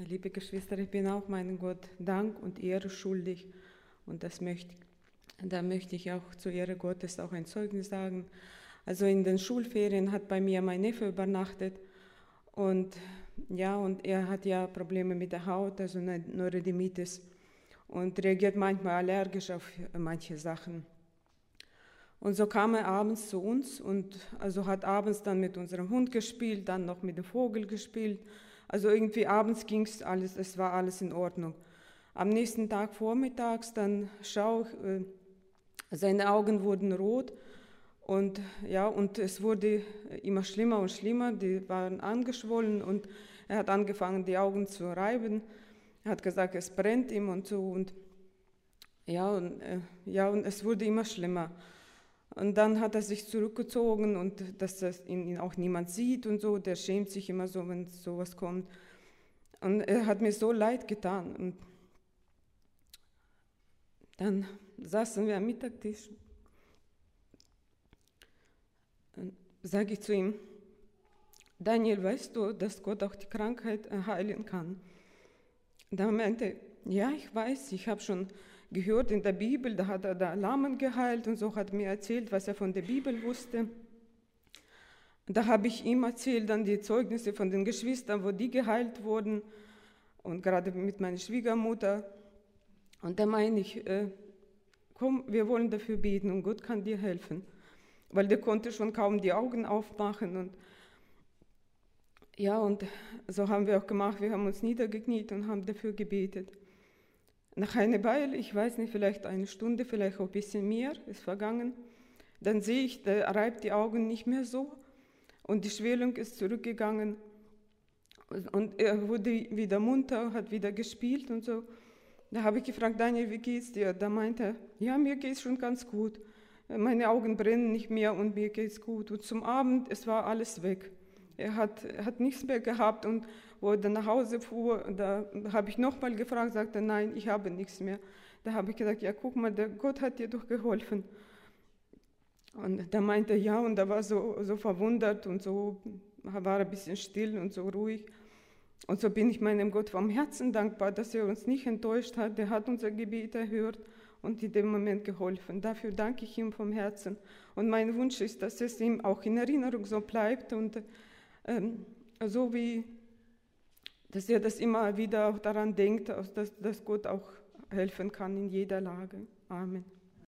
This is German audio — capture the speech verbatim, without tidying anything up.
Ja, liebe Geschwister, ich bin auch meinem Gott Dank und Ehre schuldig. Und das möchte, da möchte ich auch zur Ehre Gottes auch ein Zeugnis sagen. Also in den Schulferien hat bei mir mein Neffe übernachtet. Und ja, und er hat ja Probleme mit der Haut, also eine Neurodermitis. Und reagiert manchmal allergisch auf manche Sachen. Und so kam er abends zu uns und also hat abends dann mit unserem Hund gespielt, dann noch mit dem Vogel gespielt. Also irgendwie abends ging es alles, es war alles in Ordnung. Am nächsten Tag vormittags, dann schaue ich, äh, seine Augen wurden rot und ja, und es wurde immer schlimmer und schlimmer, die waren angeschwollen und er hat angefangen, die Augen zu reiben. Er hat gesagt, es brennt ihm und so und ja, und, äh, ja, und es wurde immer schlimmer. Und dann hat er sich zurückgezogen und dass das ihn auch niemand sieht und so, der schämt sich immer so, wenn sowas kommt. Und er hat mir so leid getan. Und dann saßen wir am Mittagstisch. Dann sage ich zu ihm, Daniel, weißt du, dass Gott auch die Krankheit heilen kann? Da meinte er, ja, ich weiß, ich habe schon gehört in der Bibel, da hat er da Lahmen geheilt und so hat mir erzählt, was er von der Bibel wusste. Da habe ich ihm erzählt dann die Zeugnisse von den Geschwistern, wo die geheilt wurden und gerade mit meiner Schwiegermutter. Und da meine ich, äh, komm, wir wollen dafür beten und Gott kann dir helfen. Weil der konnte schon kaum die Augen aufmachen und ja, und so haben wir auch gemacht, wir haben uns niedergekniet und haben dafür gebetet. Nach einer Weile, ich weiß nicht, vielleicht eine Stunde, vielleicht auch ein bisschen mehr, ist vergangen, dann sehe ich, der reibt die Augen nicht mehr so und die Schwellung ist zurückgegangen und er wurde wieder munter, hat wieder gespielt und so. Da habe ich gefragt, Daniel, wie geht's dir? Da meinte er, ja, mir geht's schon ganz gut. Meine Augen brennen nicht mehr und mir geht's gut. Und zum Abend, es war alles weg. Er hat, er hat nichts mehr gehabt und wo er dann nach Hause fuhr, da habe ich nochmal gefragt, sagte er, nein, ich habe nichts mehr. Da habe ich gesagt, ja, guck mal, der Gott hat dir doch geholfen. Und da meinte er, ja, und er war so, so verwundert und so war er ein bisschen still und so ruhig. Und so bin ich meinem Gott vom Herzen dankbar, dass er uns nicht enttäuscht hat. Er hat unser Gebet erhört und in dem Moment geholfen. Dafür danke ich ihm vom Herzen. Und mein Wunsch ist, dass es ihm auch in Erinnerung so bleibt und ähm, so wie, dass er das immer wieder auch daran denkt, dass, dass Gott auch helfen kann in jeder Lage. Amen.